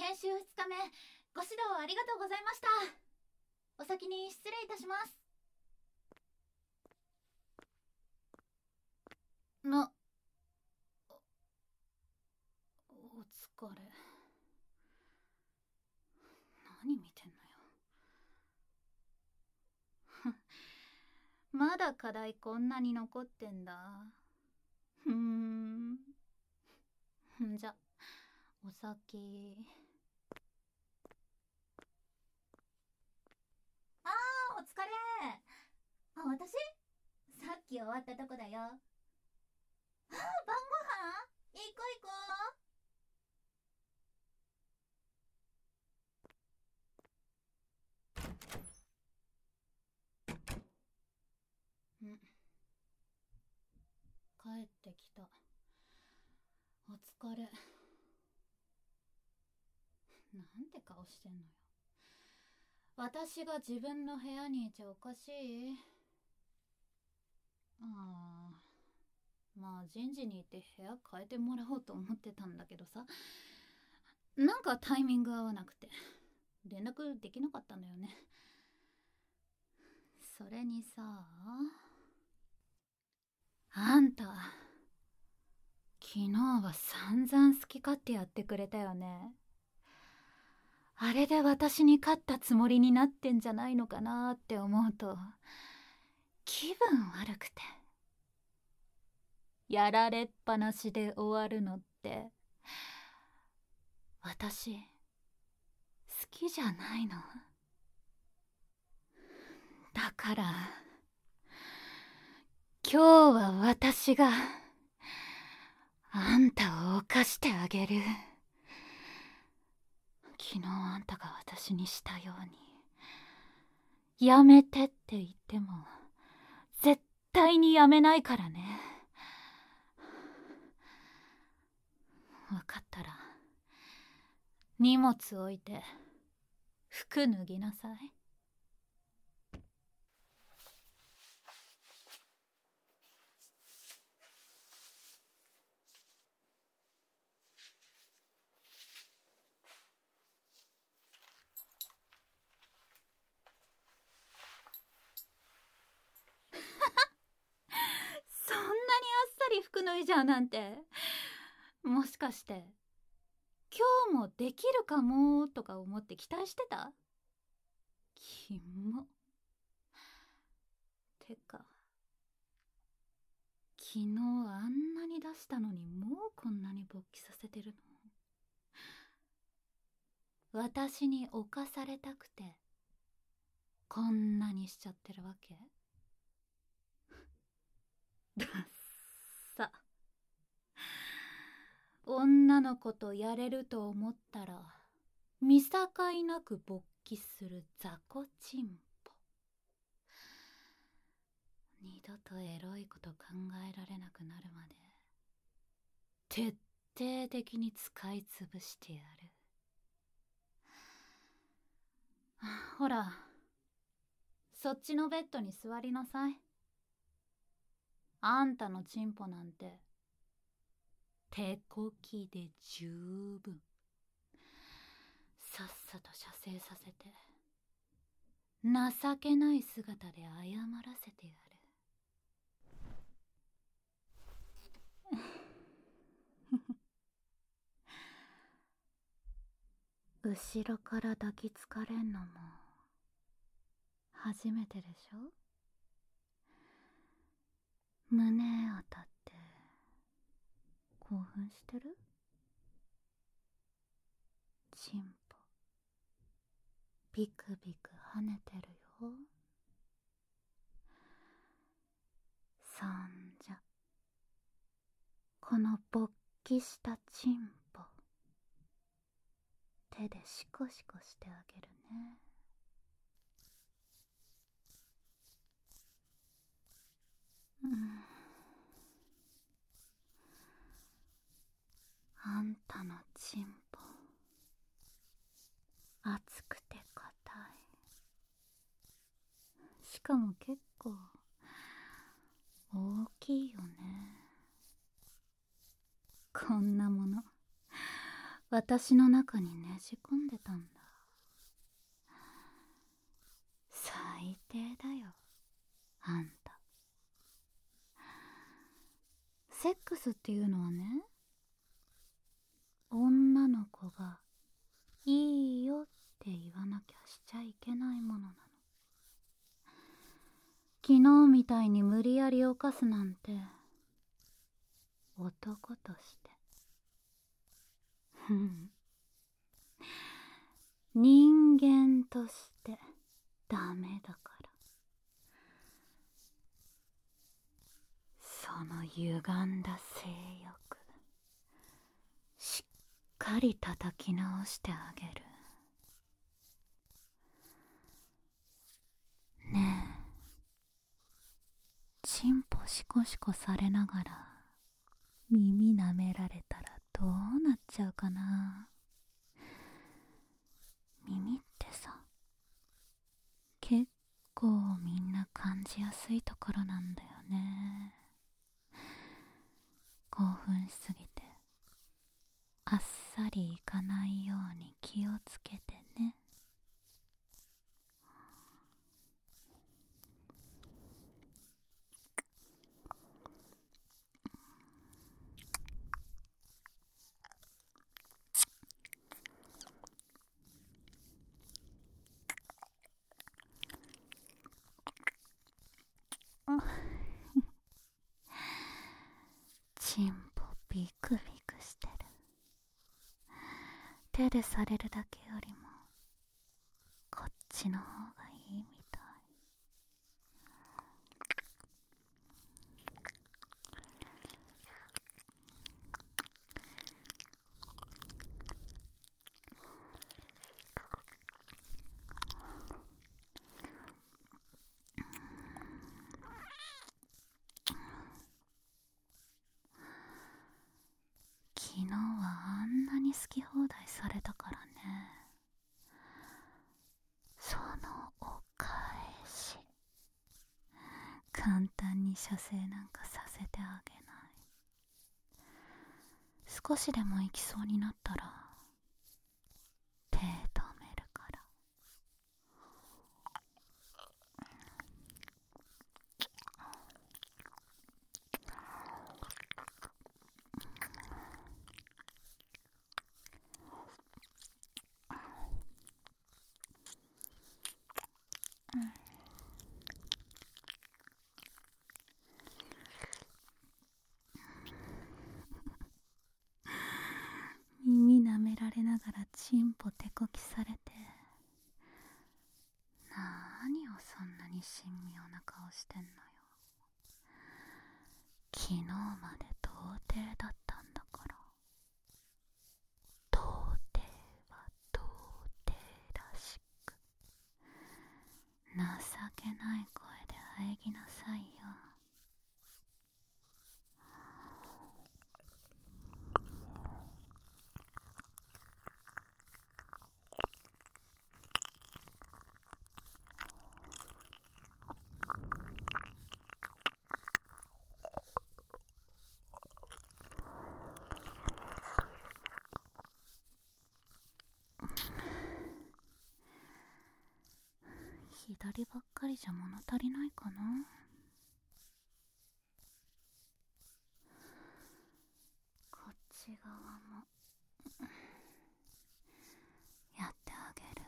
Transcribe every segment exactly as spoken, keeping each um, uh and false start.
研修ふつかめ、ご指導ありがとうございました。お先に失礼いたします。な、お疲れ。何見てんのよ。まだ課題こんなに残ってんだ。ふーん。じゃ、お先。あー、お疲れ。あ、私さっき終わったとこだよ。あー、晩ご飯行こう行こう。ん、帰ってきた。お疲れ。なんて顔してんのよ。私が自分の部屋にいちゃおかしい？ああ、まあ人事に行って部屋変えてもらおうと思ってたんだけどさ、なんかタイミング合わなくて連絡できなかったんだよね。それにさ、あんた昨日は散々好き勝手やってくれたよね。あれで私に勝ったつもりになってんじゃないのかなって思うと気分悪くて。やられっぱなしで終わるのって私好きじゃないの。だから今日は私があんたを犯してあげる。昨日あんたが私にしたように、やめてって言っても絶対にやめないからね。分かったら荷物置いて服脱ぎなさい。そんなにあっさり服脱いじゃうなんて、もしかして今日もできるかもとか思って期待してた？キモ。てか昨日あんなに出したのにもうこんなに勃起させてるの？私に侵されたくてこんなにしちゃってるわけ？ダッサ。女の子とやれると思ったら見境なく勃起する雑魚チンポ。二度とエロいこと考えられなくなるまで徹底的に使い潰してやる。ほら、そっちのベッドに座りなさい。あんたのチンポなんて手こきで十分。さっさと射精させて情けない姿で謝らせてやる。後ろから抱きつかれんのも初めてでしょ？胸当たって興奮してる？チンポビクビク跳ねてるよ。そんじゃこの勃起したチンポ手でシコシコしてあげるね。うん、あんたのチンポ熱くて硬い。しかも結構大きいよね。こんなもの私の中にねじ込んでたんだ。最低だよ、あんた。セックスっていうのはね、女の子がいいよって言わなきゃしちゃいけないものなの。昨日みたいに無理やり犯すなんて、男としてふん人間としてダメだから。その歪んだ性欲、しっかり叩き直してあげる。ねえ、チンポシコシコされながら耳舐められたらどうなっちゃうかな。耳ってさ、結構みんな感じやすいところなんだよね。興奮しすぎてあっさりいかないように気をつけてね。チンポビクビクしてる。手でされるだけよりもこっちの方がいいみたい。昨日はあんなに好き放題されたからね。そのお返し、簡単に射精なんかさせてあげない。少しでも行きそうになったら手止めるから。耳舐められながらチンポ手こきされて、なーにをそんなに神妙な顔してんのよ。昨日まで童貞だったんだから。童貞は童貞らしく情けない声で喘ぎなさいよ。左ばっかりじゃ物足りないかな。こっち側もやってあげる。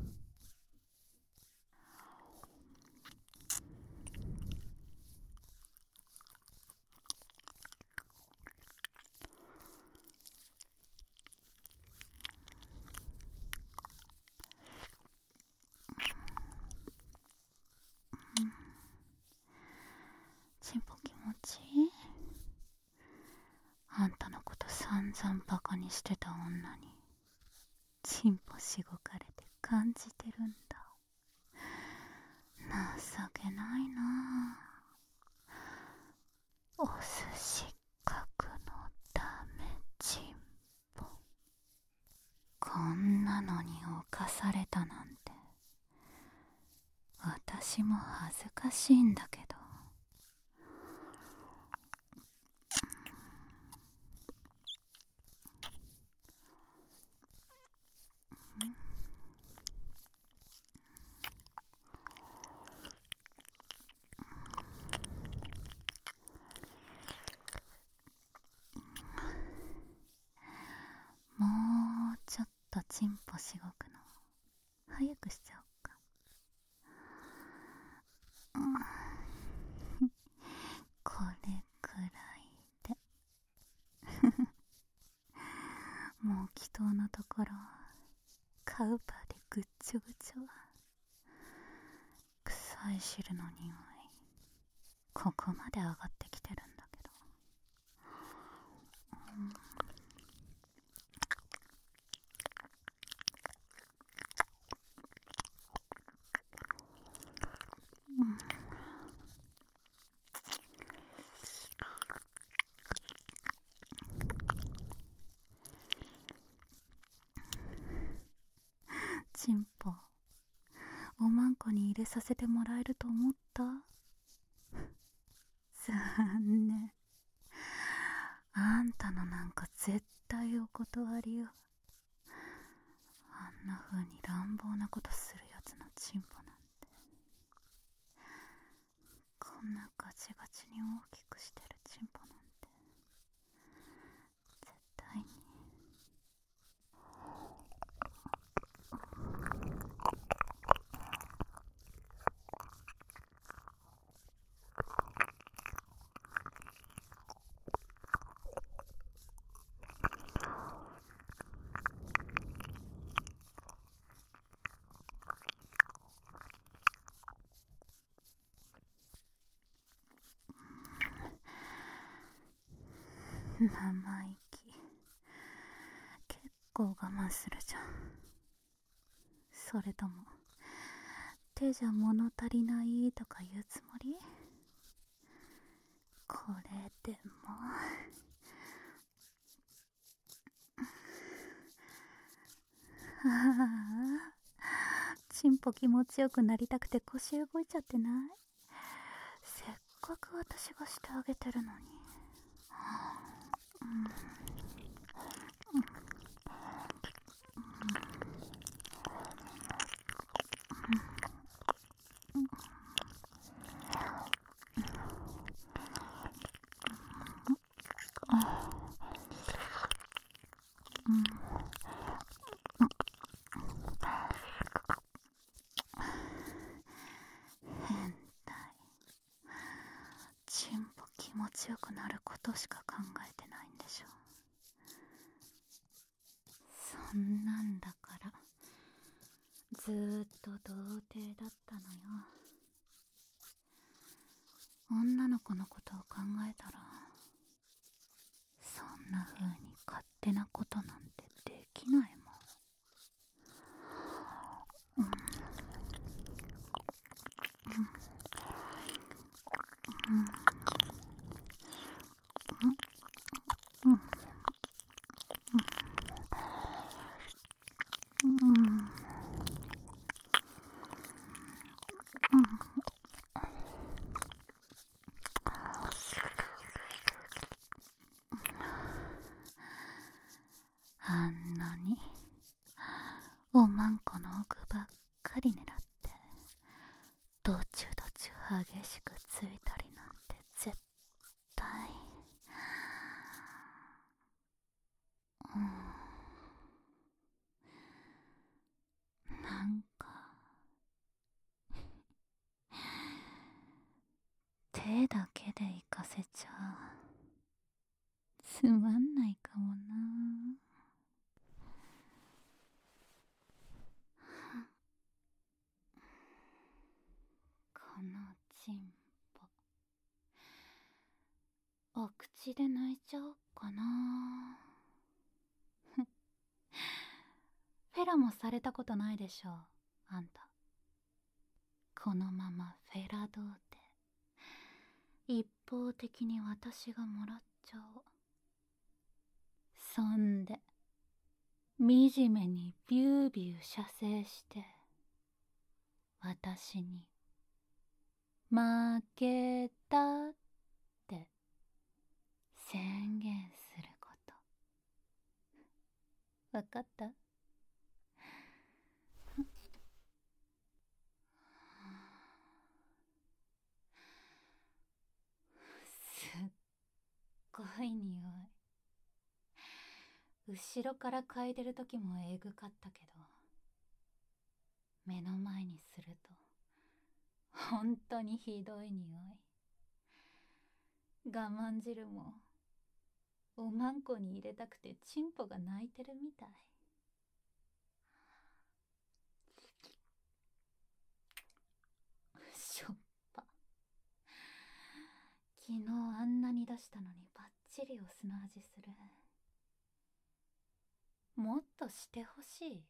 チンポ気持ちいい。あんたのこと散々バカにしてた女にチンポしごかれて感じてるんだ。情けないなあ。お寿司角のダメチンポ。こんなのに侵されたなんて私も恥ずかしいんだけど。 とチンポしごくの早くしちゃおうか。うん、これくらいでもう祈祷のところカウパーでぐっちょぐちょ。臭い汁の匂いここまで上がってきてるんだけど、うんチンポ、おまんこに入れさせてもらえると思った？残念。あんたのなんか絶対お断りよ。あんな風に乱暴なことするやつのチンポなんて、こんなガチガチに大きくしてるチンポなんて絶対に。生意気。結構我慢するじゃん。それとも手じゃ物足りないとか言うつもり？これでもああ、チンポ気持ちよくなりたくて腰動いちゃってない？せっかく私がしてあげてるのに。うん、変態。チンポ気持ちよくなることしか考えてないんでしょ。そんなんだからずーっと童貞だったのよ。女の子のことを考えたらそんな風に勝手なことなんてできないもん。うんうんうんうんうんあんなにおまんこの奥ばっかり狙ってどちゅどちゅ激しくついたりなんて絶対。うんなんか手だけで行かせちゃつまんないかもな。このチンポお口で泣いちゃおっかな。フェラもされたことないでしょあんた。このままフェラ童貞一方的に私がもらっちゃおう。そんで惨めにビュービュー射精して私に負けたって宣言すること。わかった？すっごい匂い。 後ろから嗅いでる時もえぐかったけど、目の前にすると本当にひどい匂い。我慢汁もおまんこに入れたくてチンポが泣いてるみたい。しょっぱ。昨日あんなに出したのにバッチリお酢の味する。もっとしてほしい。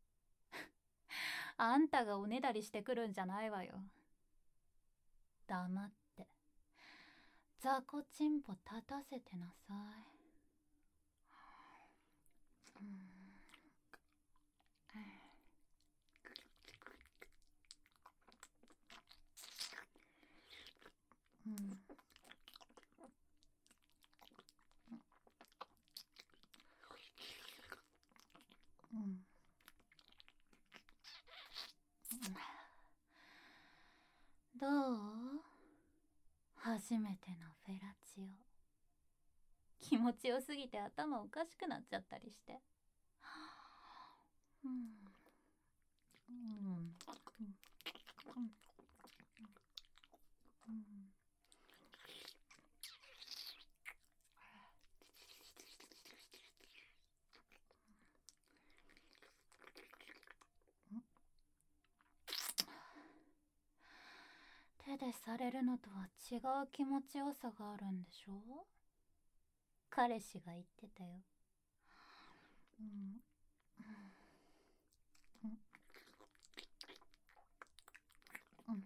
あんたがおねだりしてくるんじゃないわよ。黙って雑魚チンポ立たせてなさい。うんうんうんどう？初めてのフェラチオ。気持ちよすぎて頭おかしくなっちゃったりして。うんうんうんうん手でされるのとは違う気持ちよさがあるんでしょ？彼氏が言ってたよ。うんうんうん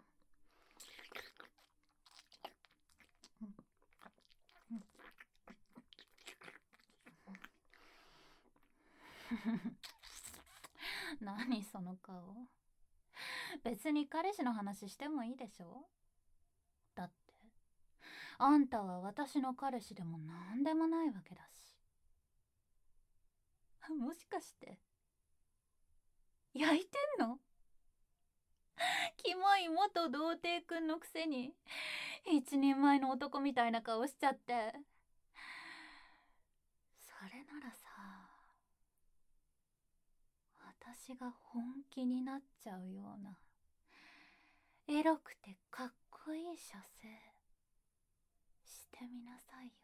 何その顔。別に彼氏の話してもいいでしょ？だってあんたは私の彼氏でもなんでもないわけだし。もしかして焼いてんの？キモい元童貞くんのくせに一人前の男みたいな顔しちゃって。それならさ、私が本気になっちゃうようなエロくてかっこいい射精してみなさいよ。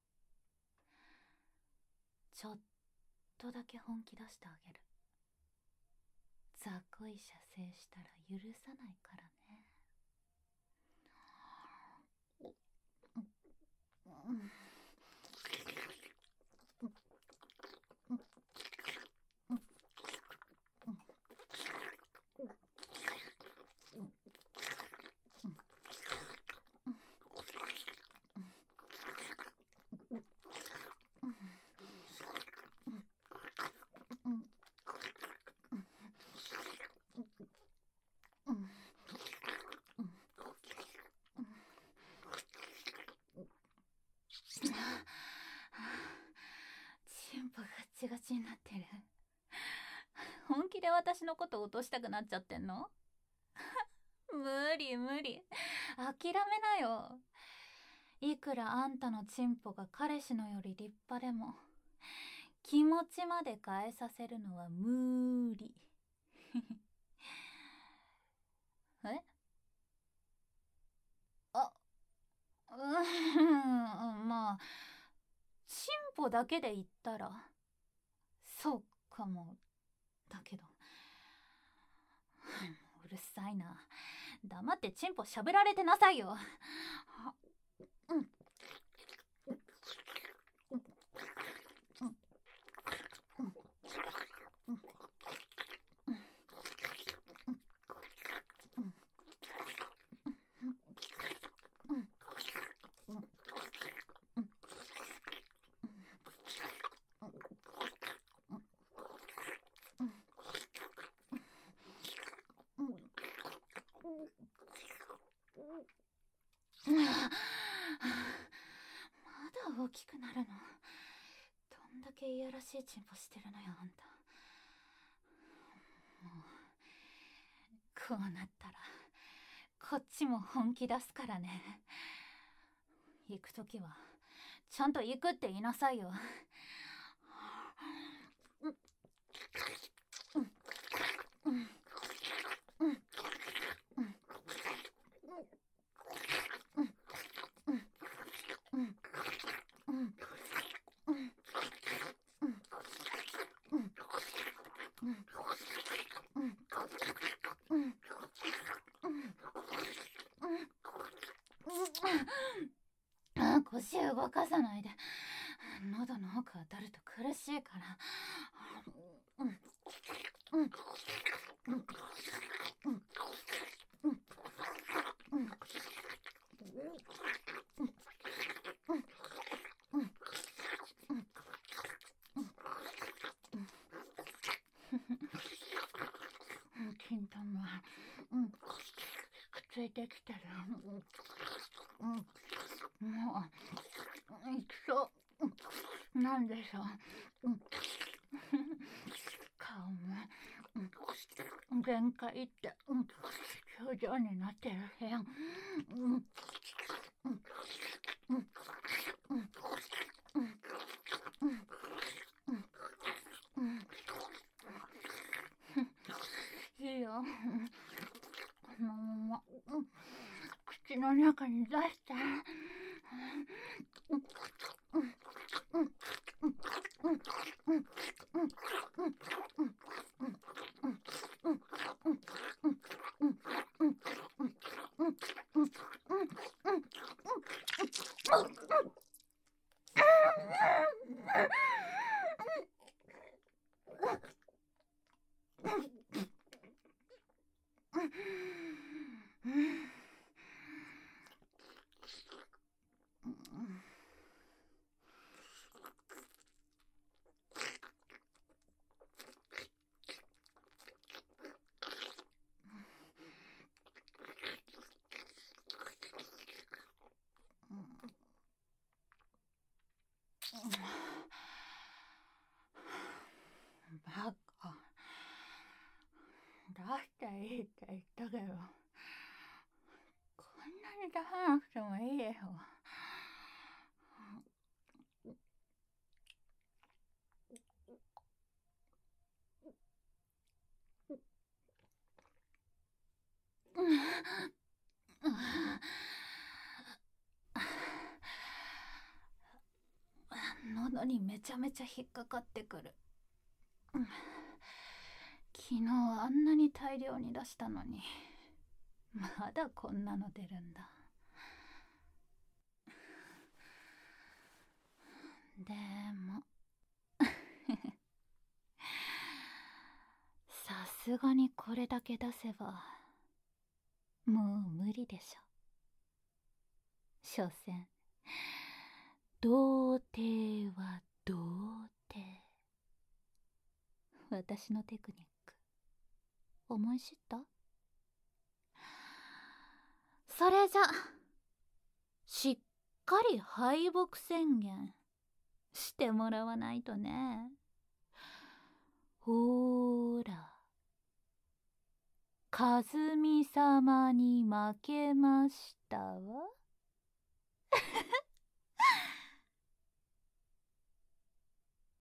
ちょっとだけ本気出してあげる。雑魚い射精したら許さないからね。うんチンポガチガチになってる。本気で私のこと落としたくなっちゃってんの？無理無理、諦めなよ。いくらあんたのチンポが彼氏のより立派でも気持ちまで変えさせるのは無理。え？あ、うん、まあチンポだけで言ったらそうかもだけど、うるさいな。黙ってチンポしゃぶられてなさいよ。うん。まだ大きくなるの？どんだけいやらしいチンポしてるのよあんた。もうこうなったらこっちも本気出すからね。行くときはちゃんと行くって言いなさいよ。 動かさないで。喉の奥当たると苦しいから。うんうんうんうんうんうん金玉、うん、くっついてきてる。うん、もう、いきそう。なんでしょう。うん、顔も、うん、限界って、うん、表情になってる部屋。うん、うん、うん、うん、うん、うん、うん、うん、うん、いいよ。このまま、うん、口の中に出して。うん、うん、うん、うん、うん、うん、うん、うん、うん、うん、バカ。出していいって言ったけど、こんなに出さなくてもいいよ。喉にめちゃめちゃ引っかかってくる。昨日あんなに大量に出したのに、まだこんなの出るんだ。でもさすがにこれだけ出せばもう無理でしょ。所詮童貞は童貞。私のテクニック思い知った？それじゃしっかり敗北宣言してもらわないとね。ほーら、かずみ様に負けましたわ。